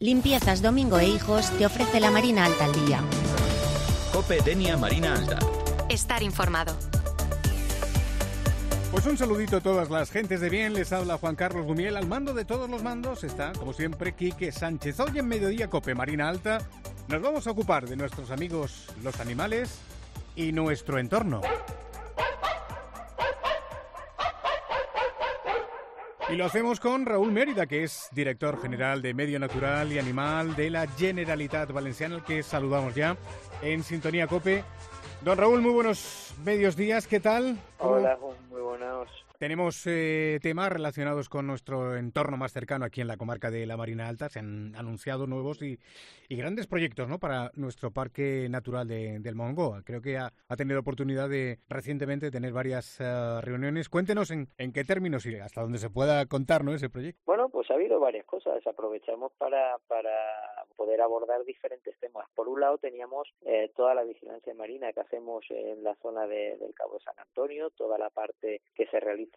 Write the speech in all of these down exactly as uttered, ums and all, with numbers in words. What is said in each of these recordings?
Limpiezas Domingo e Hijos te ofrece la Marina Alta al día. COPE Denia Marina Alta. Estar informado. Pues un saludito a todas las gentes de bien, les habla Juan Carlos Gumiel. Al mando de todos los mandos está, como siempre, Quique Sánchez. Hoy en Mediodía COPE Marina Alta nos vamos a ocupar de nuestros amigos los animales y nuestro entorno. Y lo hacemos con Raúl Mérida, que es director general de Medio Natural y Animal de la Generalitat Valenciana, al que saludamos ya en Sintonía COPE. Don Raúl, muy buenos medios días, ¿qué tal? Hola, muy buenos. Tenemos eh, temas relacionados con nuestro entorno más cercano aquí en la comarca de la Marina Alta. Se han anunciado nuevos y, y grandes proyectos, ¿no?, para nuestro Parque Natural de, del Mongo. Creo que ha, ha tenido oportunidad de recientemente tener varias uh, reuniones. Cuéntenos en, en qué términos y hasta dónde se pueda contar, ¿no?, ese proyecto. Bueno, pues ha habido varias cosas. Aprovechamos para, para poder abordar diferentes temas. Por un lado teníamos eh, toda la vigilancia marina que hacemos en la zona de, del Cabo de San Antonio, toda la parte que se realiza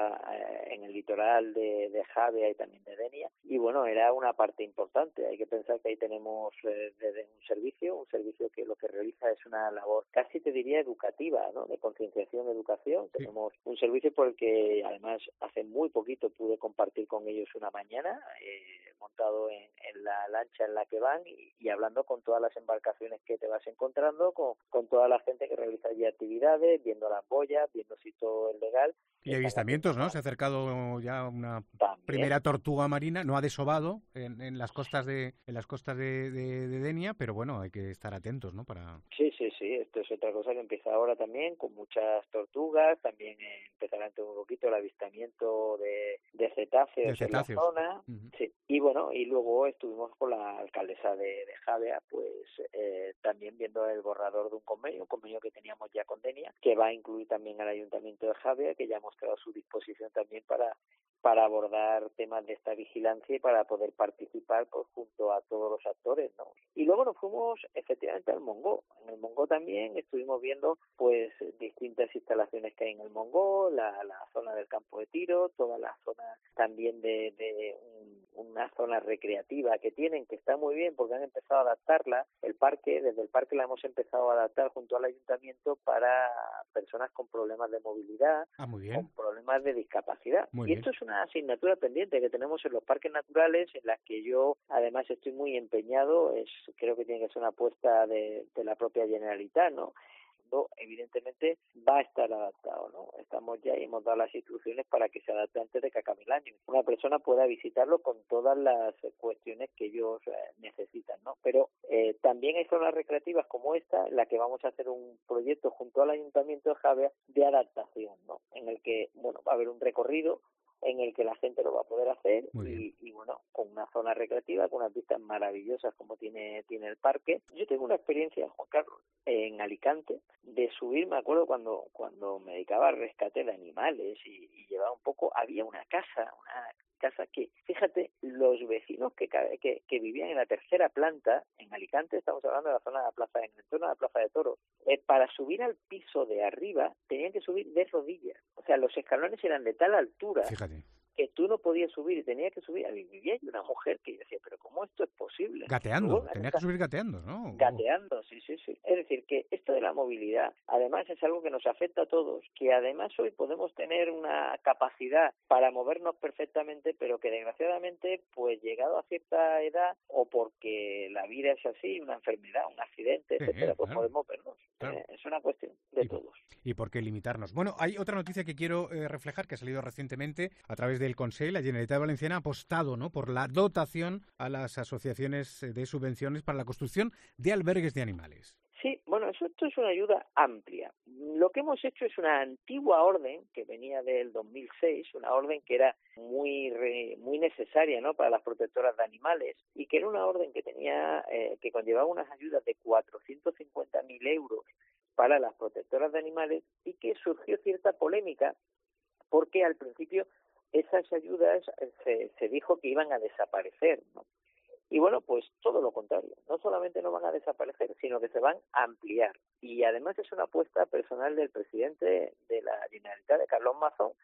en el litoral de, de Javea y también de Denia, y bueno, era una parte importante. Hay que pensar que ahí tenemos eh, desde un servicio, un servicio que lo que realiza es una labor casi te diría educativa, ¿no?, de concienciación, educación. Sí. Tenemos un servicio por el que además hace muy poquito pude compartir con ellos una mañana, eh, montado en, en la lancha en la que van y, y hablando con todas las embarcaciones que te vas encontrando, con, con toda la gente que realiza allí actividades, viendo las boyas, viendo si todo es legal. Y avistamientos, ¿no? Se ha acercado ya una También. primera tortuga marina, no ha desobado en, en las costas de en las costas de, de, de Denia, pero bueno, hay que estar atentos, ¿no? Para Sí, sí, sí, esto es otra cosa que empieza ahora también, con muchas tortugas. También eh, empezará dentro de un poquito el avistamiento de, de cetáceos, de cetáceos en la zona. Uh-huh. Sí. Y bueno, y luego estuvimos con la alcaldesa de, de Javea, pues eh, también viendo el borrador de un convenio, un convenio que teníamos ya con Denia, que va a incluir también al Ayuntamiento de Javea, que ya ha mostrado su disposición también para para abordar temas de esta vigilancia y para poder participar pues, junto a todos los actores, ¿no? Y luego nos fuimos efectivamente al Mongo. En el Mongo también estuvimos viendo pues distintas instalaciones que hay en el Mongo, la, la zona del campo de tiro, toda la zona también de, de un, una zona recreativa que tienen, que está muy bien porque han empezado a adaptarla. El parque, desde el parque la hemos empezado a adaptar junto al ayuntamiento para personas con problemas de movilidad, ah, muy bien. con problemas de discapacidad. Muy y bien. esto es una asignatura pendiente que tenemos en los parques naturales, en las que yo además estoy muy empeñado. Es creo que tiene que ser una apuesta de, de la propia Generalitat, ¿no? Evidentemente va a estar adaptado, ¿no? Estamos ya y hemos dado las instrucciones para que se adapte antes de que acabe el año. Una persona pueda visitarlo con todas las cuestiones que ellos eh, necesitan, ¿no? Pero eh, también hay zonas recreativas como esta, en la que vamos a hacer un proyecto junto al Ayuntamiento de Javea de adaptación, ¿no? En el que, bueno, va a haber un recorrido en el que la gente lo va a poder hacer y, y bueno, con una zona recreativa, con unas vistas maravillosas como tiene tiene el parque. Yo tengo una experiencia, Juan Carlos, en Alicante, de subir, me acuerdo cuando cuando me dedicaba al rescate de animales y, y llevaba un poco, había una casa, una casa que, fíjate, los vecinos que, que que vivían en la tercera planta, en Alicante, estamos hablando de la zona de la plaza, en el entorno de la Plaza de Toros, eh, para subir al piso de arriba tenían que subir de rodillas. O sea, los escalones eran de tal altura, fíjate, que tú no podías subir y tenías que subir. Vivía y una mujer que yo decía, pero ¿cómo esto es posible? Gateando, Luego, tenía que subir gateando, ¿no? Gateando, sí, sí, sí. Es decir, que esto de la movilidad, además es algo que nos afecta a todos, que además hoy podemos tener una capacidad para movernos perfectamente, pero que desgraciadamente, pues llegado a cierta edad, o porque la vida es así, una enfermedad, un accidente, Sí, etcétera, pues claro, podemos vernos. claro. Eh, es una cuestión de y, todos. ¿Y por qué limitarnos? Bueno, hay otra noticia que quiero eh, reflejar, que ha salido recientemente a través del Consell. La Generalitat Valenciana ha apostado, ¿no?, por la dotación a las asociaciones de subvenciones para la construcción de albergues de animales. Sí, bueno, eso, esto es una ayuda amplia. Lo que hemos hecho es una antigua orden que venía del dos mil seis, una orden que era muy re, muy necesaria, ¿no?, para las protectoras de animales, y que era una orden que tenía eh, que conllevaba unas ayudas de cuatrocientos cincuenta mil euros para las protectoras de animales, y que surgió cierta polémica porque al principio esas ayudas se, se dijo que iban a desaparecer, ¿no? Y bueno, pues todo lo contrario, no solamente no van a desaparecer, sino que se van a ampliar. Y además es una apuesta personal del presidente de la Generalitat, de Carlos Mazón,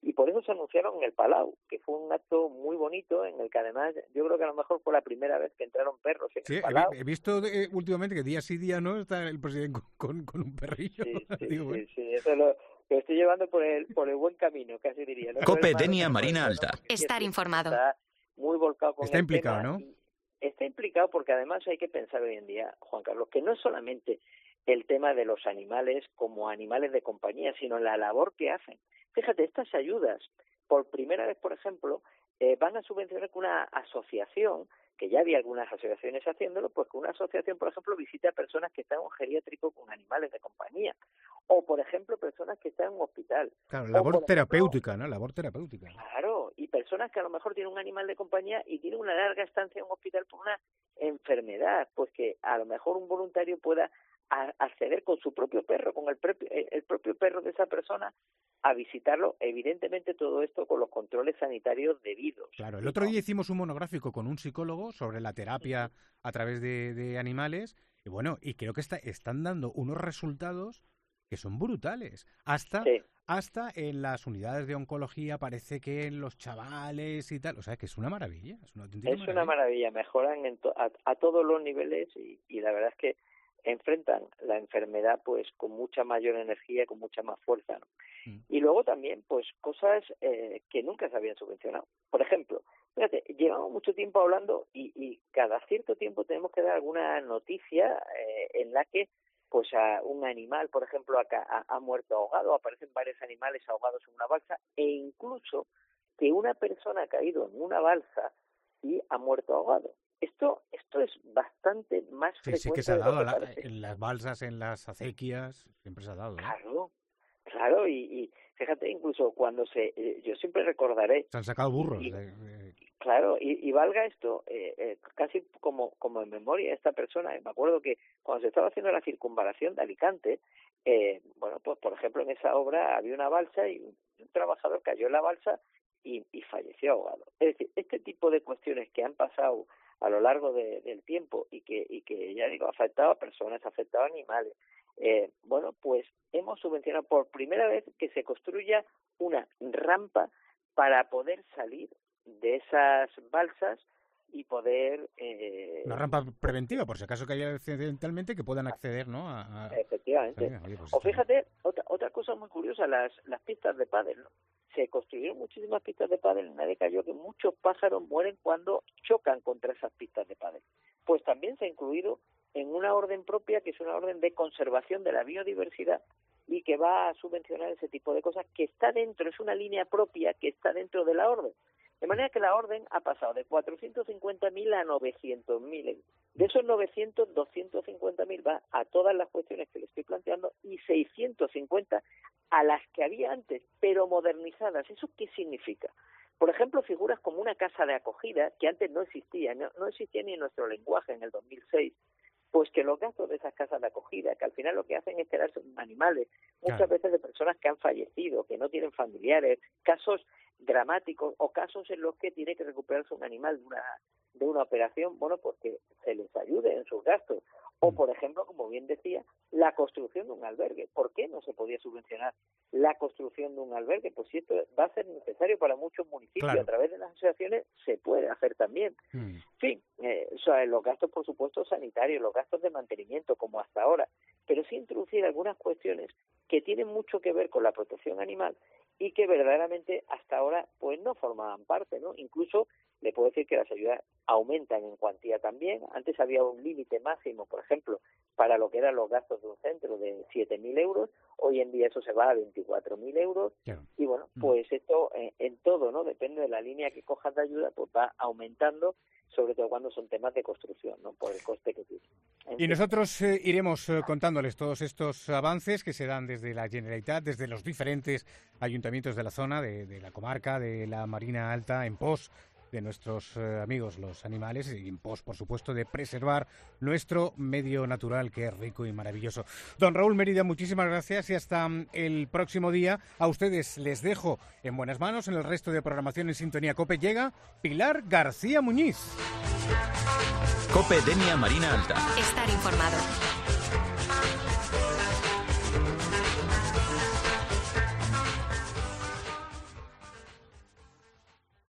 y por eso se anunciaron en el Palau, que fue un acto muy bonito en el que además yo creo que a lo mejor fue la primera vez que entraron perros en sí, el Palau. He, he visto eh, últimamente que día sí día no está el presidente con, con, con un perrillo. Sí, sí, Digo, sí, bueno. sí, eso lo, lo estoy llevando por el por el buen camino, casi diría. ¿No? Cope, Pero es Denia, malo, Marina ¿no? Alta. Porque Estar sí, informado. Está muy volcado con Está el implicado, tema ¿no? y está implicado porque además hay que pensar hoy en día, Juan Carlos, que no es solamente el tema de los animales como animales de compañía, sino la labor que hacen. Fíjate, estas ayudas, por primera vez, por ejemplo, eh, van a subvencionar con una asociación, que ya había algunas asociaciones haciéndolo, pues que una asociación, por ejemplo, visita a personas que están en un geriátrico con animales de compañía, o, por ejemplo, personas que están en un hospital. Claro, O, labor por ejemplo, terapéutica, ¿no? Labor terapéutica. Claro, y personas que a lo mejor tienen un animal de compañía y tienen una larga estancia en un hospital por una enfermedad, pues que a lo mejor un voluntario pueda a acceder con su propio perro, con el propio, el propio perro de esa persona, a visitarlo, evidentemente todo esto con los controles sanitarios debidos. Claro, el otro día hicimos un monográfico con un psicólogo sobre la terapia a través de, de animales, y bueno, y creo que está, están dando unos resultados que son brutales. Hasta, Sí. hasta en las unidades de oncología parece que en los chavales y tal, o sea que es una maravilla, es una auténtica Es maravilla. una maravilla, mejoran en to a, a todos los niveles y, y la verdad es que enfrentan la enfermedad pues con mucha mayor energía, con mucha más fuerza, ¿no? Mm. Y luego también pues cosas eh, que nunca se habían subvencionado. Por ejemplo, fíjate, llevamos mucho tiempo hablando y, y cada cierto tiempo tenemos que dar alguna noticia eh, en la que pues a un animal, por ejemplo, ha, ha, ha muerto ahogado, aparecen varios animales ahogados en una balsa, e incluso que una persona ha caído en una balsa y ha muerto ahogado. Esto esto es bastante más sí, frecuente. Sí, que se ha dado de la, lo que parece. En las balsas, en las acequias, siempre se ha dado. ¿eh? Claro, claro, y, y fíjate, incluso cuando se... Eh, yo siempre recordaré... Se han sacado burros. Y, de, de... Claro, y, y valga esto, eh, eh, casi como, como en memoria de esta persona, eh, me acuerdo que cuando se estaba haciendo la circunvalación de Alicante, eh, bueno, pues por ejemplo en esa obra había una balsa y un, un trabajador cayó en la balsa y, y falleció ahogado. Es decir, este tipo de cuestiones que han pasado a lo largo de, del tiempo y que, y que ya digo, ha afectado a personas, ha afectado a animales, eh, bueno, pues hemos subvencionado por primera vez que se construya una rampa para poder salir de esas balsas y poder... Eh, una rampa preventiva, por si acaso cayera accidentalmente, que puedan acceder, ¿no? A, a... Efectivamente. Oye, pues o fíjate, otra, otra cosa muy curiosa, las, las pistas de pádel, ¿no? Se construyeron muchísimas pistas de pádel y nadie cayó que muchos pájaros mueren cuando chocan contra esas pistas de pádel. Pues también se ha incluido en una orden propia, que es una orden de conservación de la biodiversidad y que va a subvencionar ese tipo de cosas, que está dentro, es una línea propia que está dentro de la orden. De manera que la orden ha pasado de cuatrocientos cincuenta mil a novecientos mil euros. De esos novecientos, doscientos cincuenta mil va a todas las cuestiones que le estoy planteando y seiscientos cincuenta a las que había antes, pero modernizadas. ¿Eso qué significa? Por ejemplo, figuras como una casa de acogida, que antes no existía, no, no existía ni en nuestro lenguaje en el dos mil seis, pues que los gastos de esas casas de acogida, que al final lo que hacen es quedarse animales, muchas claro. veces de personas que han fallecido, que no tienen familiares, casos dramáticos o casos en los que tiene que recuperarse un animal de una de una operación, bueno, pues que se les ayude en sus gastos. O, por ejemplo, como bien decía, la construcción de un albergue. ¿Por qué no se podía subvencionar la construcción de un albergue? Pues si esto va a ser necesario para muchos municipios, claro. a través de las asociaciones se puede hacer también. Mm. En fin, eh, o sea, los gastos, por supuesto, sanitarios, los gastos de mantenimiento, como hasta ahora, pero sí introducir algunas cuestiones que tienen mucho que ver con la protección animal y que verdaderamente hasta ahora pues no formaban parte, ¿no? Incluso le puedo decir que las ayudas aumentan en cuantía también. Antes había un límite máximo, por ejemplo, para lo que eran los gastos de un centro de siete mil euros. Hoy en día eso se va a veinticuatro mil euros. Claro. Y bueno, pues esto eh, en todo, ¿no? Depende de la línea que cojas de ayuda, pues va aumentando, sobre todo cuando son temas de construcción, ¿no? Por el coste que tiene. Y nosotros eh, iremos eh, contándoles todos estos avances que se dan desde la Generalitat, desde los diferentes ayuntamientos de la zona, de, de la comarca, de la Marina Alta, en pos de nuestros eh, amigos los animales y en pos, por supuesto, de preservar nuestro medio natural, que es rico y maravilloso. Don Raúl Mérida, muchísimas gracias y hasta el próximo día. A ustedes les dejo en buenas manos. En el resto de programación en Sintonía COPE llega Pilar García Muñiz. COPE Denia Marina Alta. Estar informado.